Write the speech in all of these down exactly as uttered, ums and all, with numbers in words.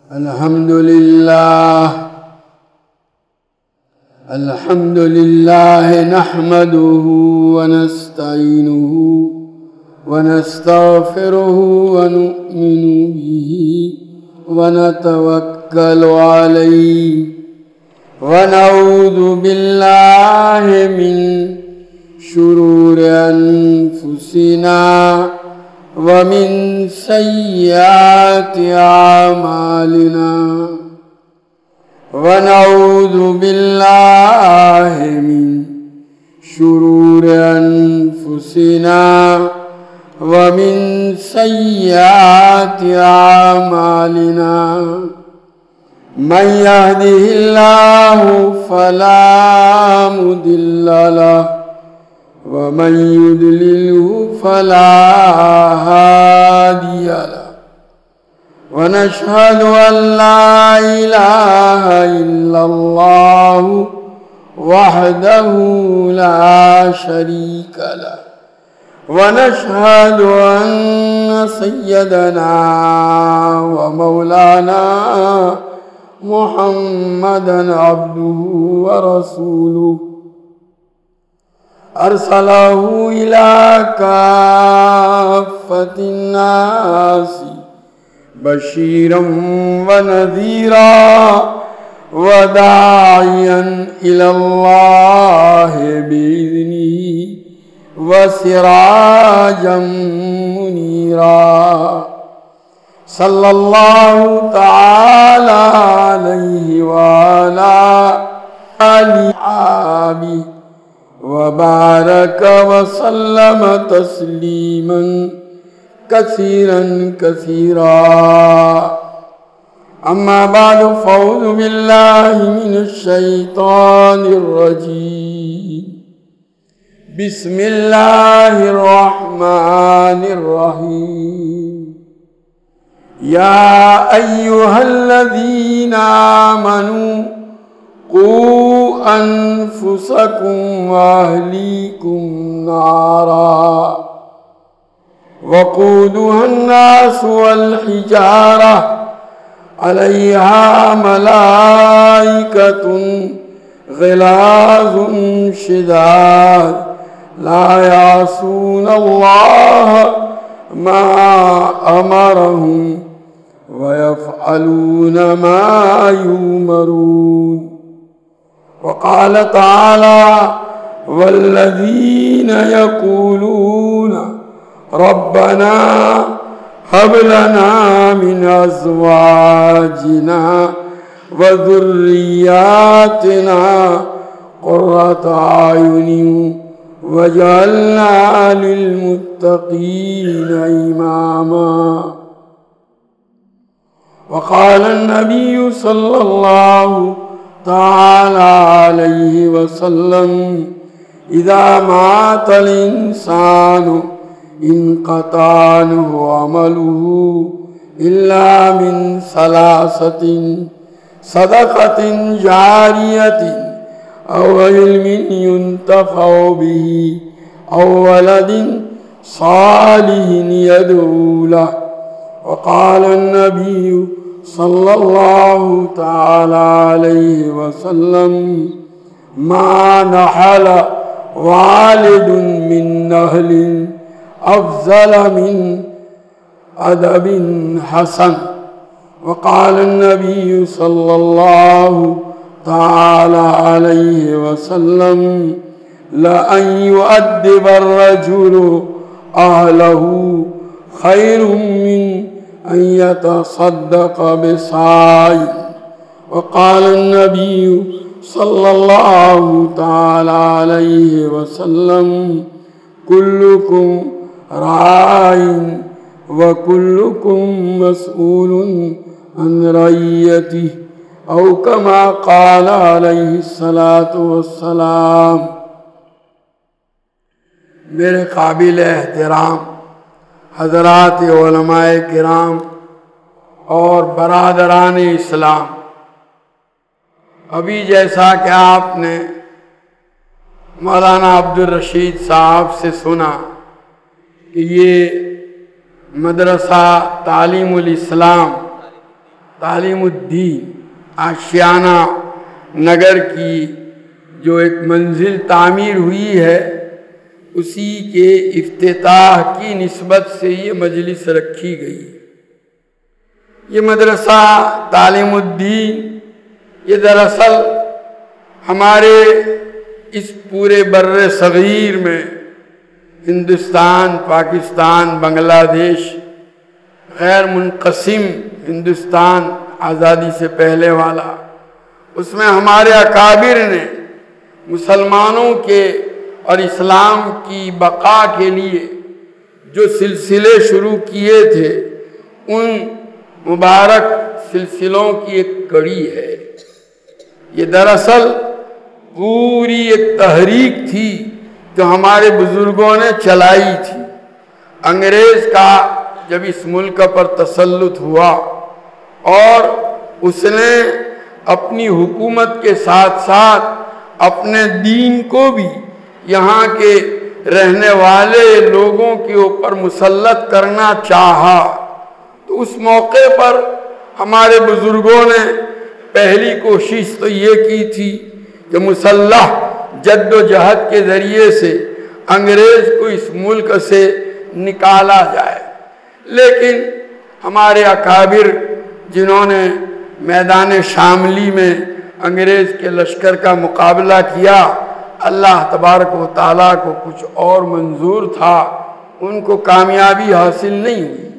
الحمد لله الحمد لله نحمده ونستعينه ونستغفره ونؤمن به ونتوكل عليه ونعوذ بالله من شرور أنفسنا ومن سيئات أعمالنا ونعوذ بالله من شرور أنفسنا ومن سيئات أعمالنا من يهده الله فلا مضل له ومن يضلله فلا هادي له ونشهد أن لا إله إلا الله وحده لا شريك له ونشهد أن سيدنا ومولانا محمدًا عبده ورسوله أرسله إلى كافة الناس بشيرا ونذيرا وداعيا إلى الله بإذنه وسراجا منيرا صلى الله تعالى عليه وعلى آله وصحبه وبارك وسلم تسليما كثيرا كثيرا أما بعد فأعوذ بالله من الشيطان الرجيم بسم الله الرحمن الرحيم يا أيها الذين آمنوا قوا أنفسكم وأهليكم نارا وقودها الناس والحجارة عليها ملائكة غلاظ شداد لا يعصون الله ما أمرهم ويفعلون ما يؤمرون وقال تعالى والذين يقولون ربنا هب لنا من أزواجنا وذرياتنا قرة أعين واجعلنا للمتقين إماما وقال النبي صلى الله تعالى عليه وسلم إذا مات الإنسان انقطع عنه عمله إلا من ثلاثة صدقة جارية أو علم ينتفع به أو ولد صالح يدعو له وقال النبي صلى الله تعالى عليه وسلم ما نحل والد من نهل أفضل من أدب حسن وقال النبي صلى الله تعالى عليه وسلم لأن يؤدب الرجل أهله خير من أن يتصدق بصاع وقال النبي صلى الله تعالى عليه وسلم كلكم راع وكلكم مسؤول عن رعيته أو كما قال عليه الصلاة والسلام. میرے قابل احترام حضرات علماء کرام اور برادران اسلام، ابھی جیسا کہ آپ نے مولانا عبدالرشید صاحب سے سنا کہ یہ مدرسہ تعلیم الاسلام تعلیم الدین آشیانہ نگر کی جو ایک منزل تعمیر ہوئی ہے اسی کے افتتاح کی نسبت سے یہ مجلس رکھی گئی۔ یہ مدرسہ تعلیم الدین یہ دراصل ہمارے اس پورے بر صغیر میں ہندوستان، پاکستان، بنگلہ دیش، غیر منقسم ہندوستان آزادی سے پہلے والا، اس میں ہمارے اکابر نے مسلمانوں کے اور اسلام کی بقا کے لیے جو سلسلے شروع کیے تھے ان مبارک سلسلوں کی ایک کڑی ہے۔ یہ دراصل پوری ایک تحریک تھی جو ہمارے بزرگوں نے چلائی تھی۔ انگریز کا جب اس ملک پر تسلط ہوا اور اس نے اپنی حکومت کے ساتھ ساتھ اپنے دین کو بھی یہاں کے رہنے والے لوگوں کے اوپر مسلط کرنا چاہا، تو اس موقع پر ہمارے بزرگوں نے پہلی کوشش تو یہ کی تھی کہ مسلح جد و جہد کے ذریعے سے انگریز کو اس ملک سے نکالا جائے، لیکن ہمارے اکابر جنہوں نے میدان شاملی میں انگریز کے لشکر کا مقابلہ کیا، اللہ تبارک و تعالیٰ کو کچھ اور منظور تھا، ان کو کامیابی حاصل نہیں ہوئی۔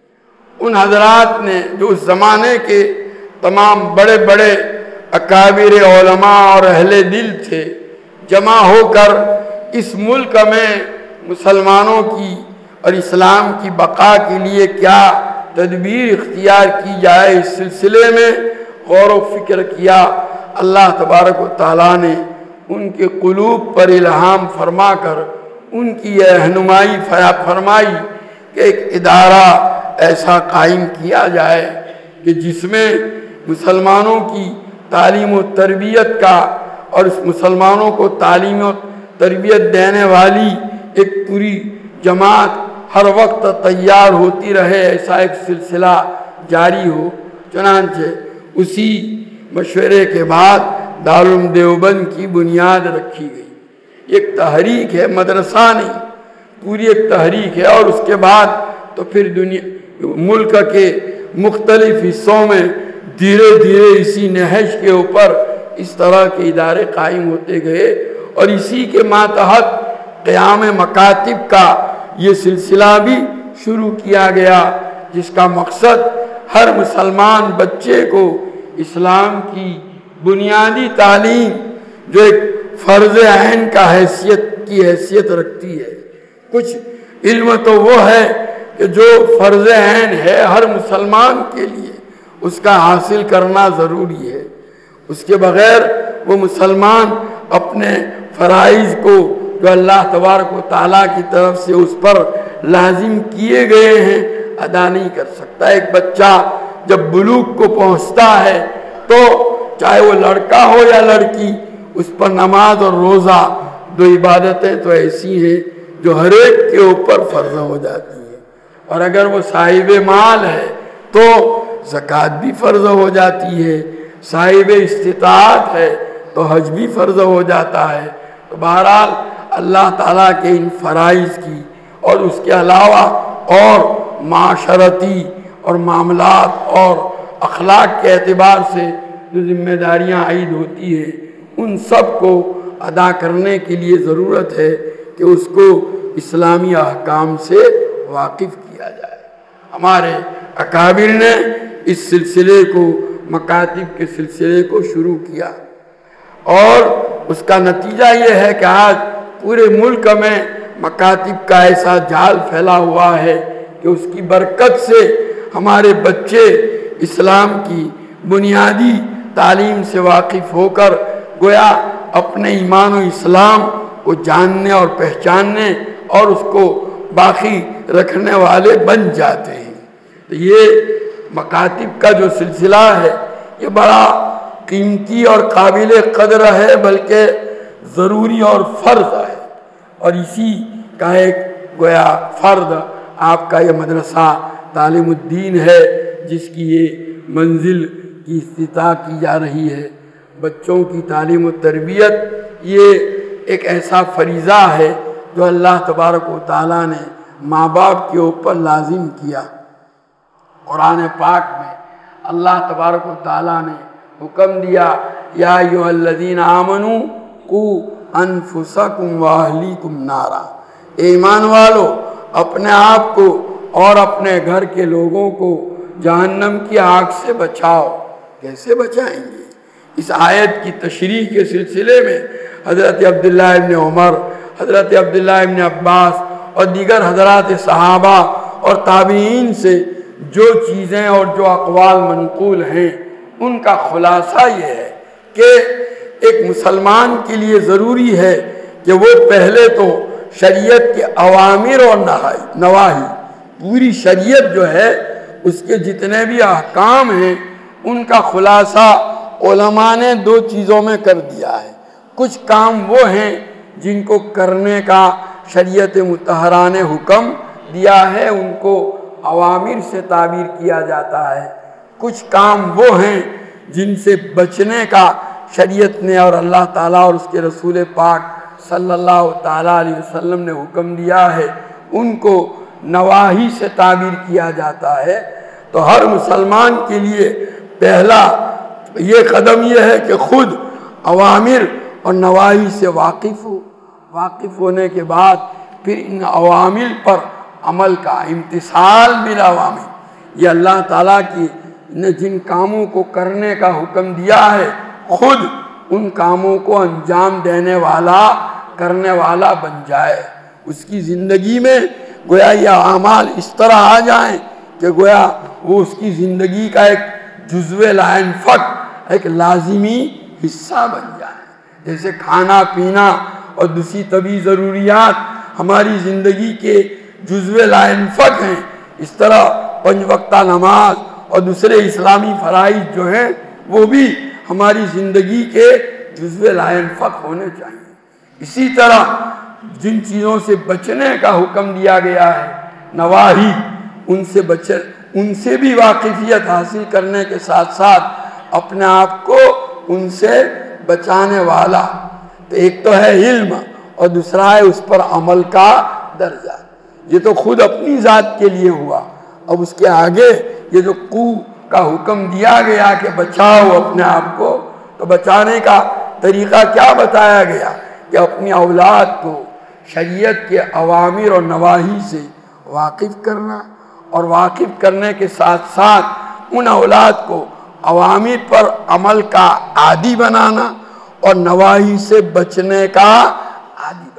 ان حضرات نے جو اس زمانے کے تمام بڑے بڑے اکابر علماء اور اہل دل تھے، جمع ہو کر اس ملک میں مسلمانوں کی اور اسلام کی بقا کے لیے کیا تدبیر اختیار کی جائے اس سلسلے میں غور و فکر کیا۔ اللہ تبارک و تعالیٰ نے ان کے قلوب پر الہام فرما کر ان کی یہ رہنمائی فرمائی کہ ایک ادارہ ایسا قائم کیا جائے کہ جس میں مسلمانوں کی تعلیم و تربیت کا اور اس مسلمانوں کو تعلیم و تربیت دینے والی ایک پوری جماعت ہر وقت تیار ہوتی رہے، ایسا ایک سلسلہ جاری ہو۔ چنانچہ اسی مشورے کے بعد دارالعلوم دیوبند کی بنیاد رکھی گئی۔ ایک تحریک ہے، مدرسہ نہیں، پوری ایک تحریک ہے، اور اس کے بعد تو پھر دنیا ملک کے مختلف حصوں میں دھیرے دھیرے اسی نہج کے اوپر اس طرح کے ادارے قائم ہوتے گئے، اور اسی کے ماتحت قیام مکاتب کا یہ سلسلہ بھی شروع کیا گیا، جس کا مقصد ہر مسلمان بچے کو اسلام کی بنیادی تعلیم جو ایک فرض عین کا حیثیت کی حیثیت رکھتی ہے۔ کچھ علم تو وہ ہے کہ جو فرض عین ہے ہر مسلمان کے لیے، اس کا حاصل کرنا ضروری ہے۔ اس کے بغیر وہ مسلمان اپنے فرائض کو جو اللہ تبارک و تعالیٰ کی طرف سے اس پر لازم کیے گئے ہیں ادا نہیں کر سکتا۔ ایک بچہ جب بلوغ کو پہنچتا ہے تو چاہے وہ لڑکا ہو یا لڑکی، اس پر نماز اور روزہ دو عبادتیں تو ایسی ہیں جو ہر ایک کے اوپر فرض ہو جاتی ہیں، اور اگر وہ صاحب مال ہے تو زکوٰۃ بھی فرض ہو جاتی ہے، صاحب استطاعت ہے تو حج بھی فرض ہو جاتا ہے۔ تو بہرحال اللہ تعالیٰ کے ان فرائض کی اور اس کے علاوہ اور معاشرتی اور معاملات اور اخلاق کے اعتبار سے جو ذمہ داریاں عائد ہوتی ہیں، ان سب کو ادا کرنے کے لیے ضرورت ہے کہ اس کو اسلامی احکام سے واقف کیا جائے۔ ہمارے اکابر نے اس سلسلے کو، مکاتب کے سلسلے کو شروع کیا، اور اس کا نتیجہ یہ ہے کہ آج پورے ملک میں مکاتب کا ایسا جال پھیلا ہوا ہے کہ اس کی برکت سے ہمارے بچے اسلام کی بنیادی تعلیم سے واقف ہو کر گویا اپنے ایمان و اسلام کو جاننے اور پہچاننے اور اس کو باقی رکھنے والے بن جاتے ہیں۔ تو یہ مکاتب کا جو سلسلہ ہے یہ بڑا قیمتی اور قابل قدر ہے، بلکہ ضروری اور فرض ہے، اور اسی کا ایک گویا فرد آپ کا یہ مدرسہ تعلیم الدین ہے، جس کی یہ منزل کی افتتاح کی جا رہی ہے۔ بچوں کی تعلیم و تربیت یہ ایک ایسا فریضہ ہے جو اللہ تبارک و تعالیٰ نے ماں باپ کے اوپر لازم کیا۔ قرآن پاک میں اللہ تبارک و تعالیٰ نے حکم دیا، یا ایھا الذین آمنوا قوا انفسکم واہلیکم نارا، ایمان والو اپنے آپ کو اور اپنے گھر کے لوگوں کو جہنم کی آگ سے بچاؤ۔ کیسے بچائیں گے؟ اس آیت کی تشریح کے سلسلے میں حضرت عبداللہ ابن عمر، حضرت عبداللہ ابن عباس اور دیگر حضرات صحابہ اور تابعین سے جو چیزیں اور جو اقوال منقول ہیں ان کا خلاصہ یہ ہے کہ ایک مسلمان کے لیے ضروری ہے کہ وہ پہلے تو شریعت کے اوامر اور نواہی، پوری شریعت جو ہے اس کے جتنے بھی احکام ہیں ان کا خلاصہ علماء نے دو چیزوں میں کر دیا ہے۔ کچھ کام وہ ہیں جن کو کرنے کا شریعت مطہرہ نے حکم دیا ہے، ان کو اوامر سے تعبیر کیا جاتا ہے۔ کچھ کام وہ ہیں جن سے بچنے کا شریعت نے اور اللہ تعالیٰ اور اس کے رسول پاک صلی اللہ تعالیٰ علیہ وسلم نے حکم دیا ہے، ان کو نواہی سے تعبیر کیا جاتا ہے۔ تو ہر مسلمان کے لیے پہلا یہ قدم یہ ہے کہ خود اوامر اور نواہی سے واقف ہو، واقف ہونے کے بعد پھر ان اوامر پر عمل کا امتثال بالاوامر، یہ اللہ تعالیٰ کی نے جن کاموں کو کرنے کا حکم دیا ہے خود ان کاموں کو انجام دینے والا، کرنے والا بن جائے۔ اس کی زندگی میں گویا یہ اعمال اس طرح آ جائیں کہ گویا وہ اس کی زندگی کا ایک جزو لا ينفک، ایک لازمی حصہ بن جائے۔ جیسے کھانا پینا اور دوسری طبی ضروریات ہماری زندگی کے جزو لا ينفک ہیں، اس طرح پنج وقتہ نماز اور دوسرے اسلامی فرائض جو ہیں وہ بھی ہماری زندگی کے جزو لا ينفک ہونے چاہیے۔ اسی طرح جن چیزوں سے بچنے کا حکم دیا گیا ہے، نواہی، ان سے بچ ان سے بھی واقفیت حاصل کرنے کے ساتھ ساتھ اپنے آپ کو ان سے بچانے والا، تو ایک تو ہے علم اور دوسرا ہے اس پر عمل کا درجہ۔ یہ تو خود اپنی ذات کے لیے ہوا، اب اس کے آگے یہ جو قو کا حکم دیا گیا کہ بچاؤ اپنے آپ کو، تو بچانے کا طریقہ کیا بتایا گیا کہ اپنی اولاد کو شریعت کے اوامر اور نواہی سے واقف کرنا، اور واقف کرنے کے ساتھ ساتھ ان اولاد کو اوامر پر عمل کا عادی بنانا اور نواہی سے بچنے کا عادی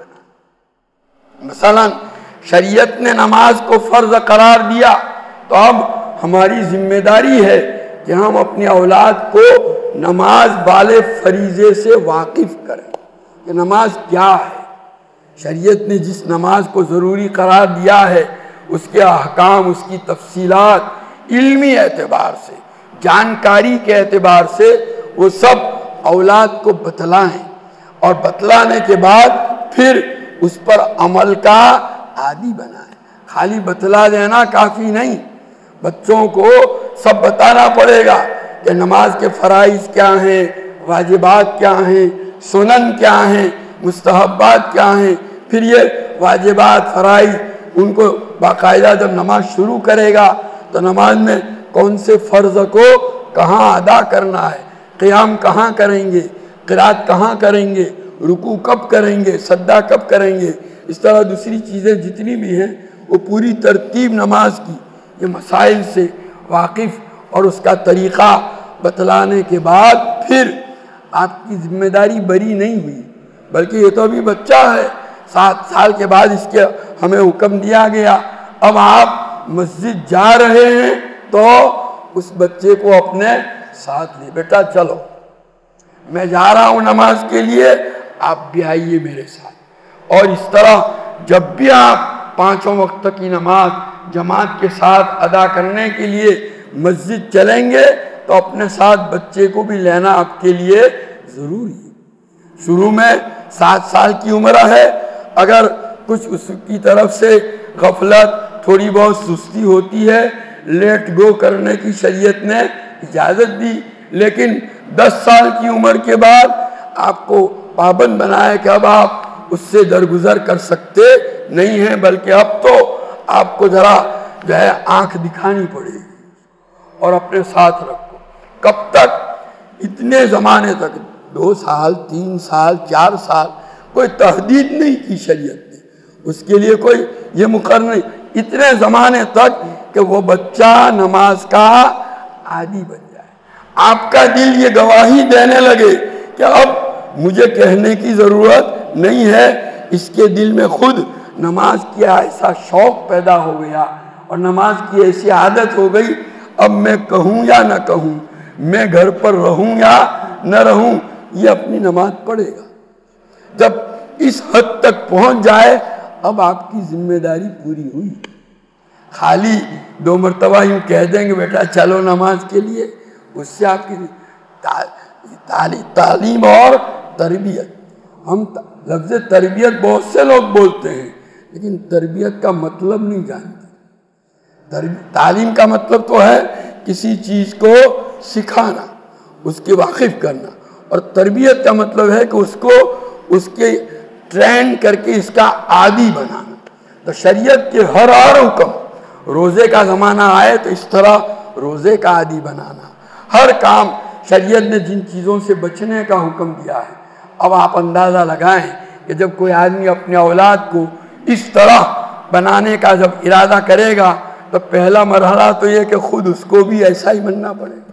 بنانا۔ مثلا شریعت نے نماز کو فرض قرار دیا، تو اب ہماری ذمہ داری ہے کہ ہم اپنی اولاد کو نماز والے فریضے سے واقف کریں کہ نماز کیا ہے۔ شریعت نے جس نماز کو ضروری قرار دیا ہے اس کے احکام، اس کی تفصیلات علمی اعتبار سے، جانکاری کے اعتبار سے وہ سب اولاد کو بتلائیں، اور بتلانے کے بعد پھر اس پر عمل کا عادی بنائیں۔ خالی بتلا دینا کافی نہیں، بچوں کو سب بتانا پڑے گا کہ نماز کے فرائض کیا ہیں، واجبات کیا ہیں، سنن کیا ہیں، مستحبات کیا ہیں۔ پھر یہ واجبات، فرائض، ان کو باقاعدہ جب نماز شروع کرے گا تو نماز میں کون سے فرض کو کہاں ادا کرنا ہے، قیام کہاں کریں گے، قرات کہاں کریں گے، رکوع کب کریں گے، سجدہ کب کریں گے، اس طرح دوسری چیزیں جتنی بھی ہیں وہ پوری ترتیب نماز کی یہ مسائل سے واقف اور اس کا طریقہ بتلانے کے بعد پھر آپ کی ذمہ داری بری نہیں ہوئی، بلکہ یہ تو ابھی بچہ ہے، سات سال کے بعد اس کے ہمیں حکم دیا گیا۔ اب آپ مسجد جا رہے ہیں تو اس بچے کو اپنے ساتھ لے، بیٹا چلو میں جا رہا ہوں نماز کے لیے، آپ بھی آئیے میرے ساتھ۔ اور اس طرح جب بھی آپ پانچوں وقت کی نماز جماعت کے ساتھ ادا کرنے کے لیے مسجد چلیں گے تو اپنے ساتھ بچے کو بھی لینا آپ کے لیے ضروری ہے۔ شروع میں سات سال کی عمر ہے، اگر کچھ اس کی طرف سے غفلت، تھوڑی بہت سستی ہوتی ہے، لیٹ گو کرنے کی شریعت نے اجازت دی، لیکن دس سال کی عمر کے بعد آپ کو پابند بنایا کہ اب آپ اس سے درگزر کر سکتے نہیں ہیں، بلکہ اب تو آپ کو ذرا جو ہے آنکھ دکھانی پڑے گی اور اپنے ساتھ رکھو۔ کب تک؟ اتنے زمانے تک، دو سال تین سال چار سال، کوئی تحدید نہیں کی شریعت نے، اس کے لیے کوئی یہ مقرر نہیں، اتنے زمانے تک کہ وہ بچہ نماز کا عادی بن جائے، آپ کا دل یہ گواہی دینے لگے کہ اب مجھے کہنے کی ضرورت نہیں ہے، اس کے دل میں خود نماز کیا ایسا شوق پیدا ہو گیا اور نماز کی ایسی عادت ہو گئی، اب میں کہوں یا نہ کہوں، میں گھر پر رہوں یا نہ رہوں، یہ اپنی نماز پڑھے گا۔ جب اس حد تک پہنچ جائے اب آپ کی ذمہ داری پوری ہوئی، خالی دو مرتبہ یوں کہہ دیں گے بیٹا چلو نماز کے لیے، اس سے آپ کی تعلیم اور تربیت، ہم لفظ تربیت بہت سے لوگ بولتے ہیں لیکن تربیت کا مطلب نہیں جانتے۔ تعلیم کا مطلب تو ہے کسی چیز کو سکھانا، اس کے واقف کرنا، اور تربیت کا مطلب ہے کہ اس کو اس کے ٹرین کر کے اس کا عادی بنانا۔ تو شریعت کے ہر ہر حکم، روزے کا زمانہ آئے تو اس طرح روزے کا عادی بنانا، ہر کام شریعت نے جن چیزوں سے بچنے کا حکم دیا ہے۔ اب آپ اندازہ لگائیں کہ جب کوئی آدمی اپنے اولاد کو اس طرح بنانے کا جب ارادہ کرے گا تو پہلا مرحلہ تو یہ کہ خود اس کو بھی ایسا ہی بننا پڑے گا۔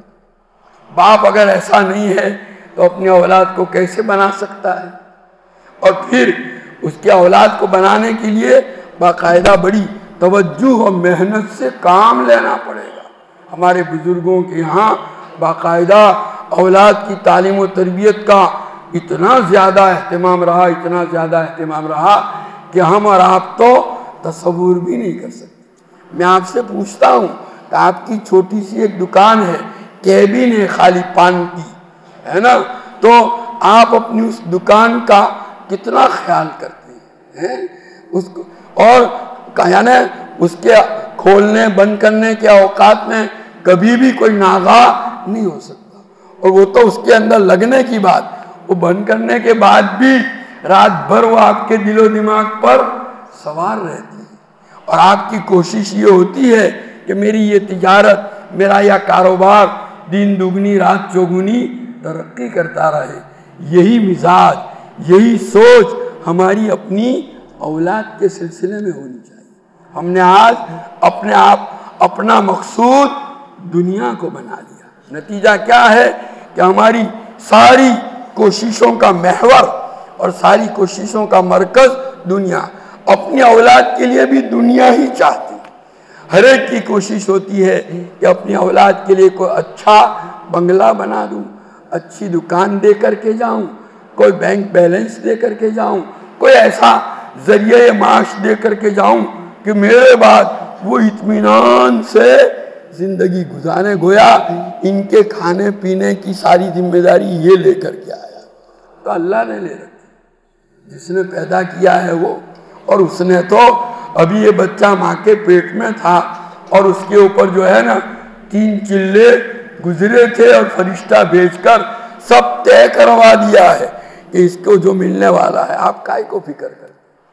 باپ اگر ایسا نہیں ہے تو اپنے اولاد کو کیسے بنا سکتا ہے؟ اور پھر اس کے اولاد کو بنانے کے لیے باقاعدہ بڑی توجہ اور محنت سے کام لینا پڑے گا۔ ہمارے بزرگوں کے یہاں باقاعدہ اولاد کی تعلیم و تربیت کا اتنا زیادہ اہتمام رہا، اتنا زیادہ اہتمام رہا کہ ہم اور آپ تو تصور بھی نہیں کر سکتے۔ میں آپ سے پوچھتا ہوں کہ آپ کی چھوٹی سی ایک دکان ہے، کیبن ہے خالی پان کی، ہے نا، تو آپ اپنی اس دکان کا کتنا خیال کرتے ہیں اس کو، اور یعنی اس کے کھولنے بند کرنے کے اوقات میں کبھی بھی کوئی ناغہ نہیں ہو سکتا، اور وہ تو اس کے اندر لگنے کی بات، وہ بند کرنے کے بعد بھی رات بھر وہ آپ کے دل و دماغ پر سوار رہتی ہے، اور آپ کی کوشش یہ ہوتی ہے کہ میری یہ تجارت، میرا یہ کاروبار دن دگنی رات چوگنی ترقی کرتا رہے۔ یہی مزاج، یہی سوچ ہماری اپنی اولاد کے سلسلے میں ہونی چاہیے۔ ہم نے آج اپنے آپ اپنا مقصود دنیا کو بنا لیا، نتیجہ کیا ہے کہ ہماری ساری کوششوں کا محور اور ساری کوششوں کا مرکز دنیا، اپنی اولاد کے لیے بھی دنیا ہی چاہتی، ہر ایک کی کوشش ہوتی ہے کہ اپنی اولاد کے لیے کوئی اچھا بنگلہ بنا دوں، اچھی دکان دے کر کے جاؤں، کوئی بینک بیلنس دے کر کے جاؤں، کوئی ایسا ذریعہ معاش دے کر کے جاؤں کہ میرے بعد وہ اطمینان سے زندگی گزارے، گویا ان کے کھانے پینے کی ساری ذمہ داری یہ لے کر کے آیا۔ تو اللہ نے لے رکھی، جس نے پیدا کیا ہے وہ، اور اس نے تو ابھی یہ بچہ ماں کے پیٹ میں تھا اور اس کے اوپر جو ہے نا تین چلے گزرے تھے اور فرشتہ بھیج کر سب طے کروا دیا ہے کہ اس کو جو ملنے والا ہے۔ آپ کائے کو فکر کریں؟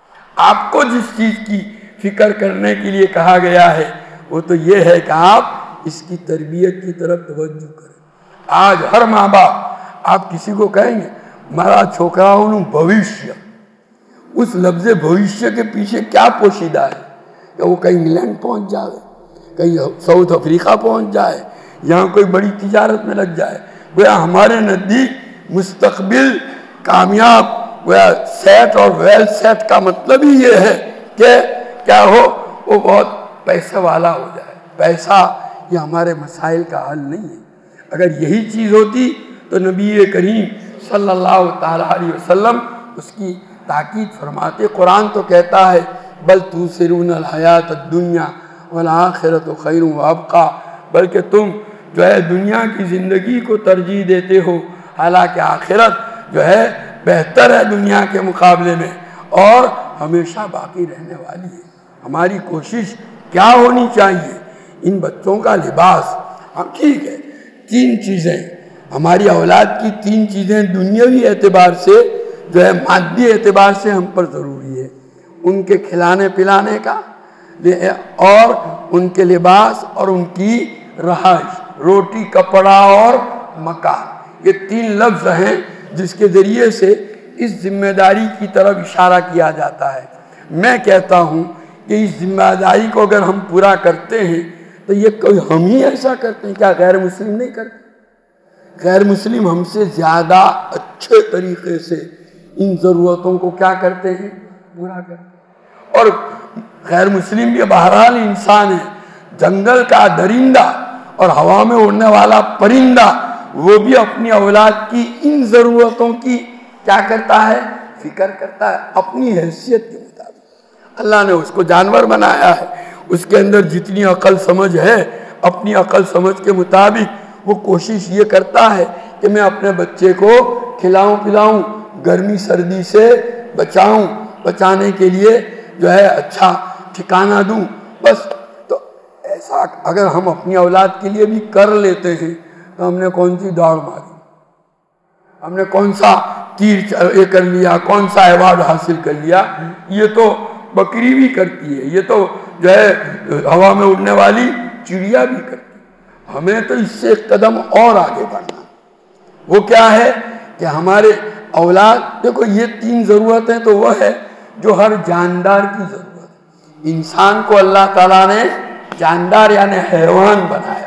آپ کو جس چیز کی فکر کرنے کے لیے کہا گیا ہے وہ تو یہ ہے کہ آپ اس کی تربیت کی طرف توجہ کریں۔ آج ہر ماں باپ آپ کسی کو کہیں گے مارا چھوکرا انہوں بھوشیہ، اس لفظ بھوشیہ کے پیچھے کیا پوشیدہ ہے کہ وہ کہیں انگلینڈ پہنچ جائے، کہیں ساؤتھ افریقہ پہنچ جائے، یہاں کوئی بڑی تجارت میں لگ جائے۔ گویا ہمارے نزدیک مستقبل کامیاب، گویا سیٹ اور ویل سیٹ کا مطلب ہی یہ ہے کہ کیا ہو، وہ بہت پیسے والا ہو جائے۔ پیسہ یہ ہمارے مسائل کا حل نہیں ہے۔ اگر یہی چیز ہوتی تو نبی کریم صلی اللہ تعالیٰ علیہ وسلم اس کی تاکید فرماتے۔ قرآن تو کہتا ہے بل توثرون الحیات الدنیا والآخرۃ خیر وابقیٰ، بلکہ تم جو ہے دنیا کی زندگی کو ترجیح دیتے ہو، حالانکہ آخرت جو ہے بہتر ہے دنیا کے مقابلے میں اور ہمیشہ باقی رہنے والی ہے۔ ہماری کوشش کیا ہونی چاہیے؟ ان بچوں کا لباس، ہم ٹھیک ہے تین چیزیں ہماری اولاد کی تین چیزیں دنیاوی اعتبار سے جو ہے مادی اعتبار سے ہم پر ضروری ہے. ان کے کھلانے پلانے کا اور ان کے لباس اور ان کی رہائش, روٹی کپڑا اور مکان. یہ تین لفظ ہیں جس کے ذریعے سے اس ذمہ داری کی طرف اشارہ کیا جاتا ہے. میں کہتا ہوں کہ اس ذمہ داری کو اگر ہم پورا کرتے ہیں تو یہ کوئی ہم ہی ایسا کرتے ہیں, کیا غیر مسلم نہیں کرتے؟ غیر مسلم ہم سے زیادہ اچھے طریقے سے ان ضرورتوں کو کیا کرتے ہیں؟ پورا کرتے ہیں. اور غیر مسلم بھی بہرحال انسان ہے. جنگل کا درندہ اور ہوا میں اڑنے والا پرندہ وہ بھی اپنی اولاد کی ان ضرورتوں کی کیا کرتا ہے؟ فکر کرتا ہے اپنی حیثیت کے مطابق. اللہ نے اس کو جانور بنایا ہے, اس کے اندر جتنی عقل سمجھ ہے اپنی عقل سمجھ کے مطابق وہ کوشش یہ کرتا ہے کہ میں اپنے بچے کو کھلاؤں پلاؤں, گرمی سردی سے بچاؤں, بچانے کے لیے جو ہے اچھا ٹھکانہ دوں. بس تو ایسا اگر ہم اپنی اولاد کے لیے بھی کر لیتے ہیں تو ہم نے کون سی دوڑ ماری, ہم نے کون سا تیر یہ کر لیا, کون سا ایوارڈ حاصل کر لیا. یہ تو بکری بھی کرتی ہے, یہ تو جو ہے ہوا میں اڑنے والی چڑیا بھی کرتی ہے. ہمیں تو اس سے ایک قدم اور آگے بڑھنا. وہ کیا ہے کہ ہمارے اولاد, دیکھو یہ تین ضرورتیں تو وہ ہے جو ہر جاندار کی ضرورت ہے. انسان کو اللہ تعالیٰ نے جاندار یعنی حیوان بنایا.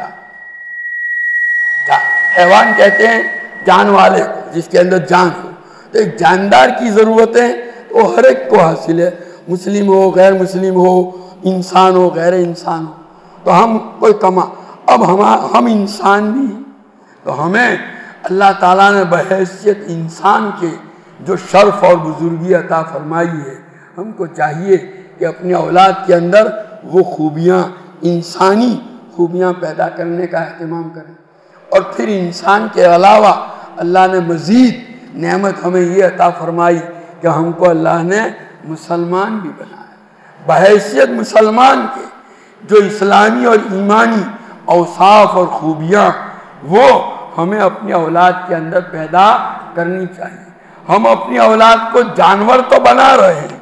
حیوان کہتے ہیں جان والے کو, جس کے اندر جان ہو. تو ایک جاندار کی ضرورتیں تو ہر ایک کو حاصل ہے, مسلم ہو غیر مسلم ہو, انسان ہو غیر انسان ہو. تو ہم کوئی کما اب ہم ہم انسان بھی ہیں, تو ہمیں اللہ تعالیٰ نے بحیثیت انسان کے جو شرف اور بزرگی عطا فرمائی ہے, ہم کو چاہیے کہ اپنی اولاد کے اندر وہ خوبیاں, انسانی خوبیاں پیدا کرنے کا اہتمام کریں. اور پھر انسان کے علاوہ اللہ نے مزید نعمت ہمیں یہ عطا فرمائی کہ ہم کو اللہ نے مسلمان بھی بنایا. بحیثیت مسلمان کے جو اسلامی اور ایمانی اوصاف اور خوبیاں وہ ہمیں اپنی اولاد کے اندر پیدا کرنی چاہیے. ہم اپنی اولاد کو جانور تو بنا رہے ہیں,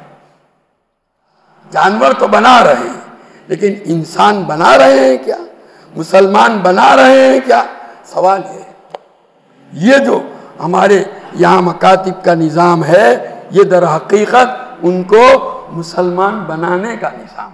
جانور تو بنا رہے ہیں, لیکن انسان بنا رہے ہیں کیا؟ مسلمان بنا رہے ہیں کیا؟ سوال ہے. یہ جو ہمارے یہاں مکاتب کا نظام ہے یہ در حقیقت ان کو مسلمان بنانے کا نظام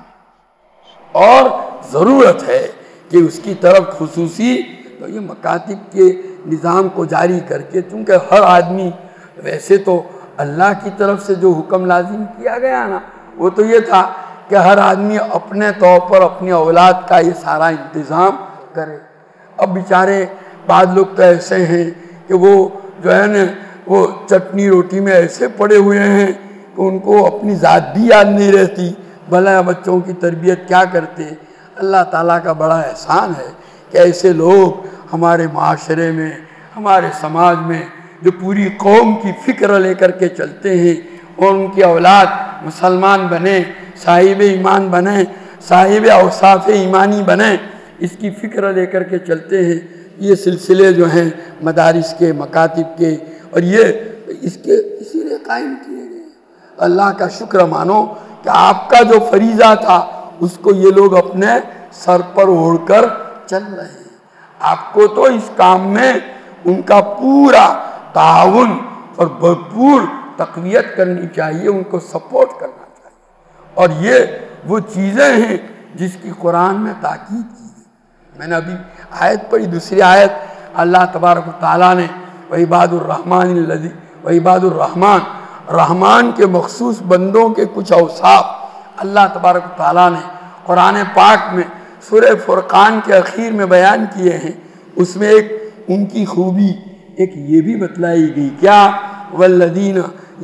ہے, اور ضرورت ہے کہ اس کی طرف خصوصی تو یہ مکاتب کے نظام کو جاری کر کے, چونکہ ہر آدمی ویسے تو اللہ کی طرف سے جو حکم لازم کیا گیا نا وہ تو یہ تھا کہ ہر آدمی اپنے طور پر اپنی اولاد کا یہ سارا انتظام کرے. اب بیچارے بعض لوگ تو ایسے ہیں کہ وہ جو ہے نا وہ چٹنی روٹی میں ایسے پڑے ہوئے ہیں کہ ان کو اپنی ذات بھی یاد نہیں رہتی, بھلا بچوں کی تربیت کیا کرتے. اللہ تعالیٰ کا بڑا احسان ہے کہ ایسے لوگ ہمارے معاشرے میں, ہمارے سماج میں جو پوری قوم کی فکر لے کر کے چلتے ہیں اور ان کی اولاد مسلمان بنے, صاحب ایمان بنے, صاحب اوصاف ایمانی بنے, اس کی فکر لے کر کے چلتے ہیں. یہ سلسلے جو ہیں مدارس کے, مکاتب کے, اور یہ اس کے اسی لیے قائم کیے گئے. اللہ کا شکر مانو کہ آپ کا جو فریضہ تھا اس کو یہ لوگ اپنے سر پر اوڑھ کر چل رہے ہیں. آپ کو تو اس کام میں ان کا پورا تعاون اور بھرپور تقویت کرنی چاہیے, ان کو سپورٹ کرنا چاہیے. اور یہ وہ چیزیں ہیں جس کی قرآن میں تاکید کی گئی. میں نے ابھی آیت پڑھی, دوسری آیت اللہ تبارک و تعالیٰ نے وعباد الرحمن الذی وعباد الرحمن, رحمان کے مخصوص بندوں کے کچھ اوصاف اللہ تبارک و تعالیٰ نے قرآن پاک میں سورہ فرقان کے اخیر میں بیان کیے ہیں. اس میں ایک ان کی خوبی ایک یہ بھی بتلائی گئی, کیا والذین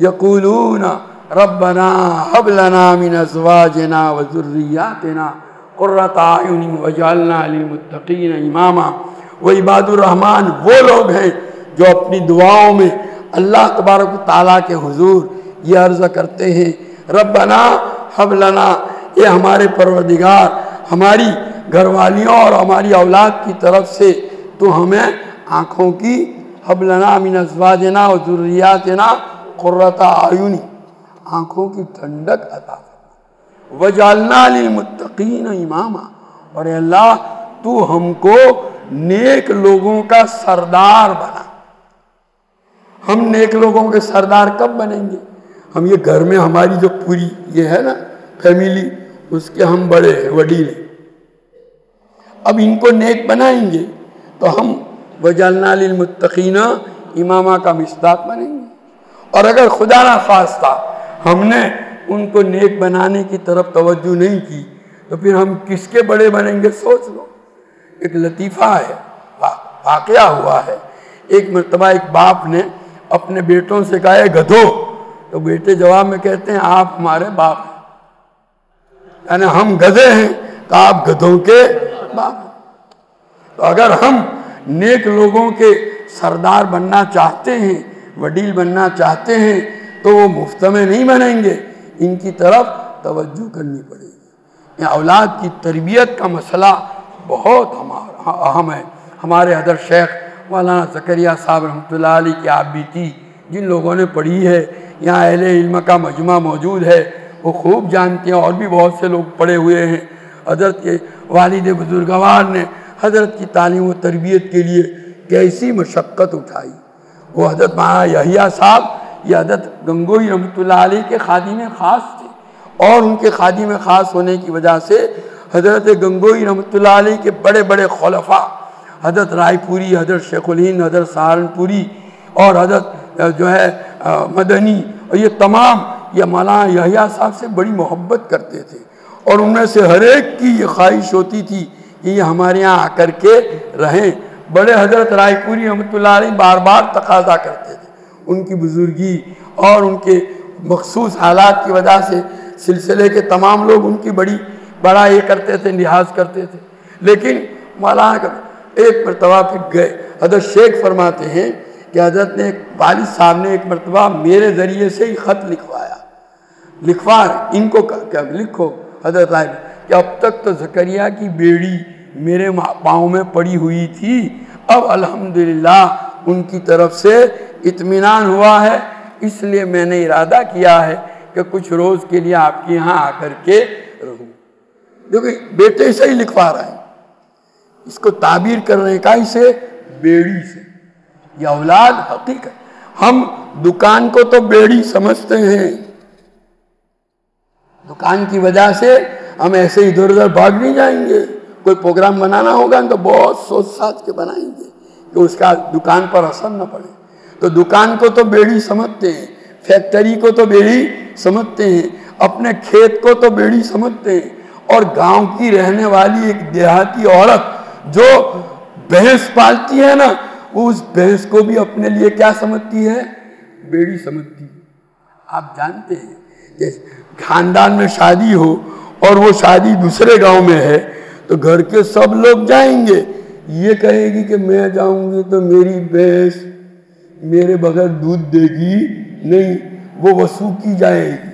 یقولون ربنا هب لنا من ازواجنا وذریاتنا قرۃ اعین واجعلنا للمتقین اماما. وہ عباد الرحمن وہ لوگ ہیں جو اپنی دعاؤں میں اللہ تبارک و تعالیٰ کے حضور یہ عرض کرتے ہیں ربنا هب لنا, اے ہمارے پروردگار ہماری گھر والیوں اور ہماری اولاد کی طرف سے تو ہمیں آنکھوں کی ہب لنا من ازواجنا و ذریاتنا قرۃ اعین، آنکھوں کی ٹھنڈک عطا فرما، وجعلنا للمتقین اماما، اور اے اللہ تو ہم کو نیک لوگوں کا سردار بنا۔ ہم نیک لوگوں کے سردار کب بنیں گے؟ ہم یہ گھر میں ہماری جو پوری یہ ہے نا فیملی، اس کے ہم بڑے ہیں، وڈیل ہیں، اب ان کو نیک بنائیں گے تو ہم وجعلنا للمتقین اماما کا مصداق بنیں گے۔ اور اگر خدا نہ خواستہ ہم نے ان کو نیک بنانے کی طرف توجہ نہیں کی تو پھر ہم کس کے بڑے بنیں گے؟ سوچ لو۔ ایک لطیفہ ہے، واقعہ ہوا ہے، ایک مرتبہ ایک باپ نے اپنے بیٹوں سے کہا ہے گدھو، تو بیٹے جواب میں کہتے ہیں آپ ہمارے باپ ہیں، یعنی ہم گدھے ہیں تو آپ گدھوں کے باپ ہیں۔ تو اگر ہم نیک لوگوں کے سردار بننا چاہتے ہیں، وڈیل بننا چاہتے ہیں، تو وہ مفت میں نہیں بنیں گے، ان کی طرف توجہ کرنی پڑے گی۔ اولاد کی تربیت کا مسئلہ بہت اہم ہے۔ ہمارے حضرت شیخ مولانا زکریا صاحب رحمۃ اللہ علیہ کی آپ بھی تھی، جن لوگوں نے پڑھی ہے، یہاں اہل علم کا مجمع موجود ہے، وہ خوب جانتے ہیں، اور بھی بہت سے لوگ پڑھے ہوئے ہیں۔ حضرت کے والد بزرگوار نے حضرت کی تعلیم و تربیت کے لیے کیسی مشقت اٹھائی۔ وہ حضرت مولانا یحییٰ صاحب یہ حضرت گنگوئی رحمۃ اللہ علیہ کے خادم خاص تھے، اور ان کے خادم خاص ہونے کی وجہ سے حضرت گنگوئی رحمۃ اللہ علیہ کے بڑے بڑے خلفاء، حضرت رائے پوری، حضرت شیخ الہند، حضرت سہارنپوری، اور حضرت جو ہے مدنی، اور یہ تمام یہ مولانا یحییٰ صاحب سے بڑی محبت کرتے تھے، اور ان میں سے ہر ایک کی یہ خواہش ہوتی تھی کہ یہ ہمارے یہاں آ کر کے رہیں۔ بڑے حضرت رائے پوری رحمۃ اللہ علیہ بار بار تقاضا کرتے تھے، ان کی بزرگی اور ان کے مخصوص حالات کی وجہ سے سلسلے کے تمام لوگ ان کی بڑی بڑا یہ کرتے تھے، لحاظ کرتے تھے، لیکن مولانا ایک مرتبہ پھر گئے۔ حضرت شیخ فرماتے ہیں کہ حضرت نے ایک والد صاحب نے ایک مرتبہ میرے ذریعے سے ہی خط لکھوایا، لکھوا ان کو کیا لکھو حضرت رائے کہ اب تک تو زکریا کی بیڑی میرے پاؤں میں پڑی ہوئی تھی، اب الحمدللہ ان کی طرف سے اطمینان ہوا ہے، اس لیے میں نے ارادہ کیا ہے کہ کچھ روز کے لیے آپ کے یہاں آ کر کے رہوں۔ کیونکہ بیٹے سے ہی لکھوا رہا ہے، اس کو تعبیر کرنے کا اسے بیڑی سے، یہ اولاد حقیقت۔ ہم دکان کو تو بیڑی سمجھتے ہیں، دکان کی وجہ سے ہم ایسے ادھر ادھر بھاگ نہیں جائیں گے، کوئی پروگرام بنانا ہوگا تو بہت سوچ ساچ کے بنائیں گے کہ اس کا دکان پر اثر نہ پڑے۔ تو دکان کو تو بیڑی سمجھتے ہیں، فیکٹری کو تو بیڑی سمجھتے ہیں، اپنے کھیت کو تو بیڑی سمجھتے ہیں، اور گاؤں کی رہنے والی ایک دیہاتی عورت جو بھینس پالتی ہے نا، وہ اس بھینس کو بھی اپنے لیے کیا سمجھتی ہے؟ بیڑی سمجھتی ہے۔ آپ جانتے ہیں کہ خاندان میں شادی ہو اور وہ شادی دوسرے گاؤں میں ہے تو گھر کے سب لوگ جائیں گے، یہ کہے گی کہ میں جاؤں گی تو میری بھینس میرے بغیر دودھ دے گی نہیں، وہ وصو کی جائے گی۔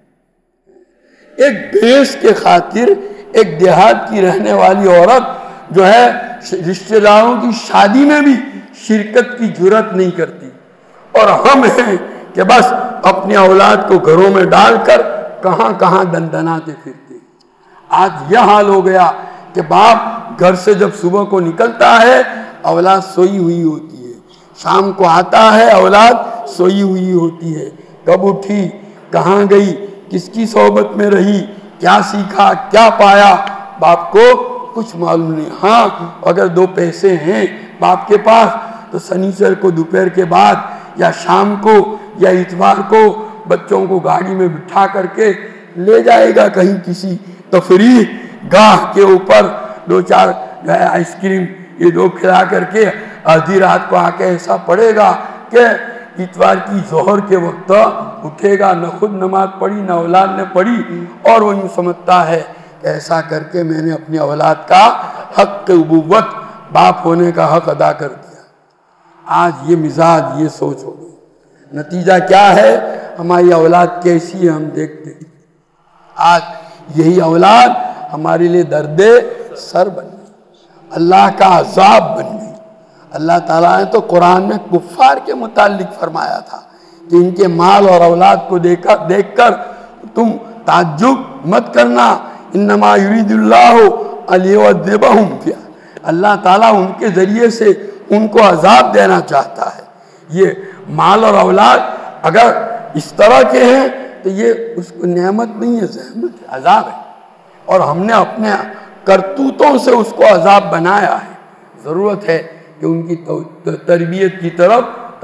ایک بھینس کے خاطر ایک دیہات کی رہنے والی عورت جو ہے رشتہ داروں کی شادی میں بھی شرکت کی جرات نہیں کرتی، اور ہم ہیں کہ بس اپنی اولاد کو گھروں میں ڈال کر کہاں کہاں دندناتے پھرتے۔ آج یہ حال ہو گیا کہ باپ گھر سے جب صبح کو نکلتا ہے اولاد سوئی ہوئی ہوتی ہے، شام کو آتا ہے اولاد سوئی ہوئی ہوتی ہے، کب اٹھی، کہاں گئی، کس کی صحبت میں رہی، کیا سیکھا، کیا پایا، باپ کو کچھ معلوم نہیں۔ ہاں اگر دو پیسے ہیں باپ کے پاس تو سنیچر کو دوپہر کے بعد یا شام کو یا اتوار کو بچوں کو گاڑی میں بٹھا کر کے لے جائے گا کہیں کسی تفریح گاہ کے اوپر، دو چار جو ہے آئس کریم یہ دو کھلا کر کے آدھی رات کو آ کے ایسا پڑے گا کہ اتوار کی ظہر کے وقت اٹھے گا، نہ خود نماز پڑھی نہ اولاد نے پڑھی، اور وہ یوں سمجھتا ہے کہ ایسا کر کے میں نے اپنی اولاد کا حق ابوت باپ ہونے کا حق ادا کر دیا۔ آج یہ مزاج، یہ سوچ ہو گئی، نتیجہ کیا ہے؟ ہماری اولاد کیسی ہے ہم دیکھتے ہیں۔ آج یہی اولاد ہمارے لیے درد سر بن گئی، اللہ کا عذاب بن گئی۔ اللہ تعالیٰ نے تو قرآن میں کفار کے متعلق فرمایا تھا کہ ان کے مال اور اولاد کو دیکھ کر دیکھ کر تم تعجب مت کرنا، انما یرید اللہ لیعذبہم فیہا، اللہ تعالیٰ ان کے ذریعے سے ان کو عذاب دینا چاہتا ہے۔ یہ مال اور اولاد اگر اس طرح کے ہیں تو یہ اس کو نعمت نہیں ہے، زحمت ہے، عذاب ہے، اور ہم نے اپنے کرتوتوں سے اس کو عذاب بنایا ہے۔ ضرورت ہے کہ ان کی تربیت کی طرف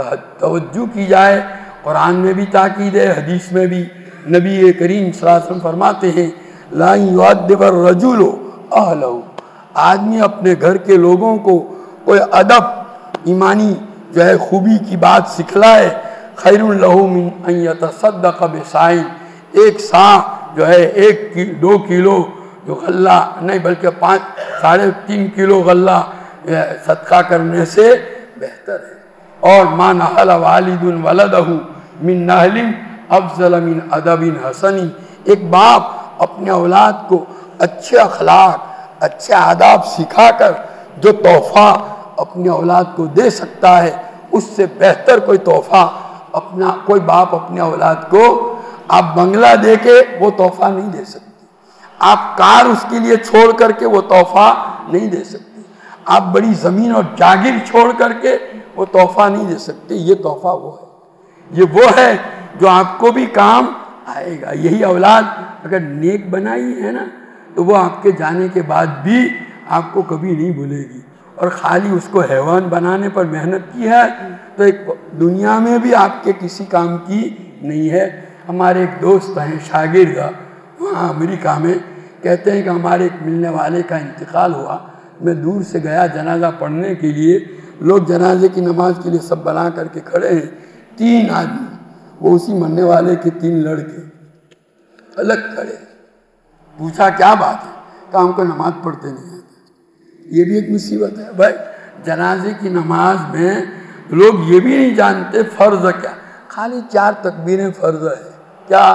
توجہ کی جائے۔ قرآن میں بھی تاکید ہے، حدیث میں بھی نبی کریم صلی اللہ علیہ وسلم فرماتے ہیں لا یعذب الرجل اہلہ، آدمی اپنے گھر کے لوگوں کو کوئی ادب ایمانی جو ہے خوبی کی بات سکھلائے، خیر لہ من ان یتصدق بصاع، ایک سا جو ہے ایک کی دو کلو جو غلہ نہیں بلکہ پانچ ساڑھے تین کلو غلہ صدقہ کرنے سے بہتر ہے۔ اور ما نحل والد ولدہ من نحل افضل من ادب حسن، ایک باپ اپنے اولاد کو اچھے اخلاق اچھے آداب سکھا کر جو تحفہ اپنے اولاد کو دے سکتا ہے، اس سے بہتر کوئی تحفہ اپنا کوئی باپ اپنے اولاد کو، آپ بنگلہ دے کے وہ تحفہ نہیں دے سکتے، آپ کار اس کے لیے چھوڑ کر کے وہ تحفہ نہیں دے سکتے، آپ بڑی زمین اور جاگیر چھوڑ کر کے وہ تحفہ نہیں دے سکتے۔ یہ تحفہ وہ ہے، یہ وہ ہے جو آپ کو بھی کام آئے گا۔ یہی اولاد اگر نیک بنائی ہے نا تو وہ آپ کے جانے کے بعد بھی آپ کو کبھی نہیں بھولے گی، اور خالی اس کو حیوان بنانے پر محنت کی ہے تو ایک دنیا میں بھی آپ کے کسی کام کی نہیں ہے۔ ہمارے ایک دوست ہیں شاگرد وہاں امریکہ میں، کہتے ہیں کہ ہمارے ایک ملنے والے کا انتقال ہوا، میں دور سے گیا جنازہ پڑھنے کے لیے، لوگ جنازے کی نماز کے لیے سب بنا کر کے کھڑے ہیں، تین آدمی وہ اسی مرنے والے کے تین لڑکے الگ کھڑے، پوچھا کیا بات ہے، کہ ہم کو نماز پڑھتے نہیں آتے۔ یہ بھی ایک مصیبت ہے بھائی، جنازے کی نماز میں لوگ یہ بھی نہیں جانتے فرض کیا، خالی چار تکبیریں فرض ہے، کیا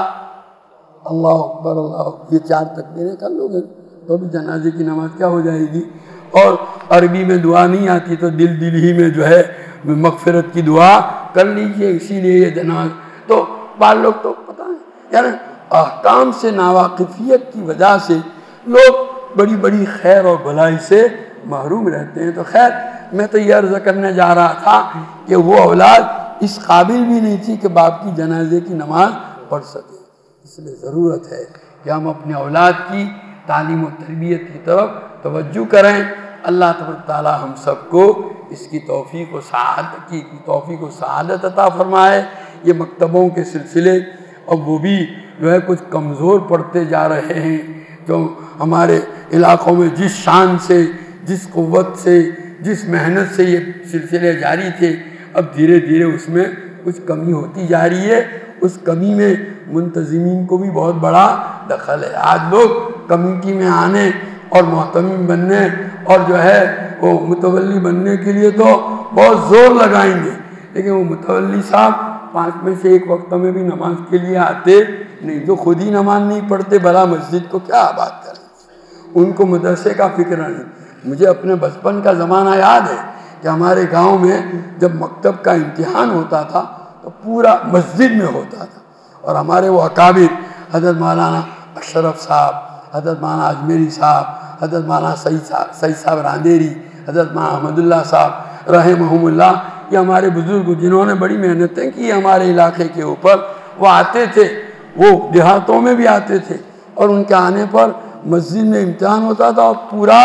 اللہ اکبر اللہ اکبر، یہ چار تکبیریں کر لو گے تو بھی جنازے کی نماز کیا ہو جائے گی۔ اور عربی میں دعا نہیں آتی تو دل دل ہی میں جو ہے مغفرت کی دعا کر لیجئے، اسی لیے یہ جناز تو بعض لوگ تو پتہ ہے یعنی احکام سے ناواقفیت کی وجہ سے لوگ بڑی بڑی خیر اور بھلائی سے محروم رہتے ہیں۔ تو خیر میں تو یہ عرض کرنے جا رہا تھا کہ وہ اولاد اس قابل بھی نہیں تھی کہ باپ کی جنازے کی نماز پڑھ سکے، اس لیے ضرورت ہے کہ ہم اپنے اولاد کی تعلیم و تربیت کی طرف توجہ کریں۔ اللہ تبارک تعالی ہم سب کو اس کی توفیق و سعادت کی توفیق و سعادت عطا فرمائے۔ یہ مکتبوں کے سلسلے اب وہ بھی جو ہے کچھ کمزور پڑتے جا رہے ہیں، جو ہمارے علاقوں میں جس شان سے جس قوت سے جس محنت سے یہ سلسلے جاری تھے، اب دھیرے دھیرے اس میں کچھ کمی ہوتی جا رہی ہے۔ اس کمی میں منتظمین کو بھی بہت بڑا دخل ہے۔ آج لوگ کمیٹی میں آنے اور محتمم بننے اور جو ہے وہ متولی بننے کے لیے تو بہت زور لگائیں گے، لیکن وہ متولی صاحب پانچ میں سے ایک وقت میں بھی نماز کے لیے آتے نہیں، جو خود ہی نماز نہیں پڑھتے بھلا مسجد کو کیا آباد کریں، ان کو مدرسے کا فکر نہیں۔ مجھے اپنے بچپن کا زمانہ یاد ہے کہ ہمارے گاؤں میں جب مکتب کا امتحان ہوتا تھا تو پورا مسجد میں ہوتا تھا، اور ہمارے وہ اکابر حضرت مولانا اشرف صاحب، حضرت مولانا اجمیری صاحب، حضرت مولانا سعید صاحب سعید صاحب راندیری، حضرت مولانا احمد اللہ صاحب رحمہم اللہ، یہ ہمارے بزرگ جنہوں نے بڑی محنتیں کی ہمارے علاقے کے اوپر، وہ آتے تھے، وہ دیہاتوں میں بھی آتے تھے، اور ان کے آنے پر مسجد میں امتحان ہوتا تھا اور پورا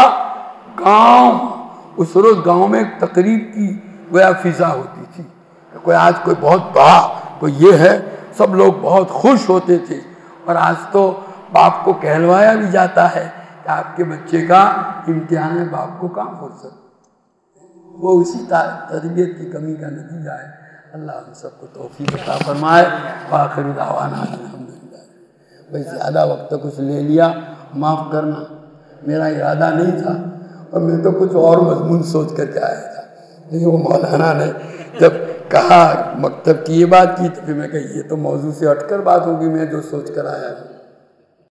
گاؤں، اس روز گاؤں میں ایک تقریب کی گویا فضا ہوتی تھی، کوئی آج کوئی بہت بڑا کوئی یہ ہے، سب لوگ بہت خوش ہوتے تھے۔ اور آج تو باپ کو کہلوایا بھی جاتا ہے کہ آپ کے بچے کا امتحان ہے، باپ کو کہاں فرصت، وہ اسی تربیت کی کمی کا نتیجہ ہے۔ اللہ ہم سب کو توفیق عطا فرمائے۔ وآخر دعوانا الحمدللہ۔ بھائی زیادہ وقت کچھ لے لیا، معاف کرنا، میرا ارادہ نہیں تھا، اور میں تو کچھ اور مضمون سوچ کر کے آیا تھا، لیکن وہ مولانا نے جب کہا مکتب کی یہ بات کی تو پھر میں کہا یہ تو موضوع سے ہٹ کر بات ہوگی، میں جو سوچ کر آیا تھا۔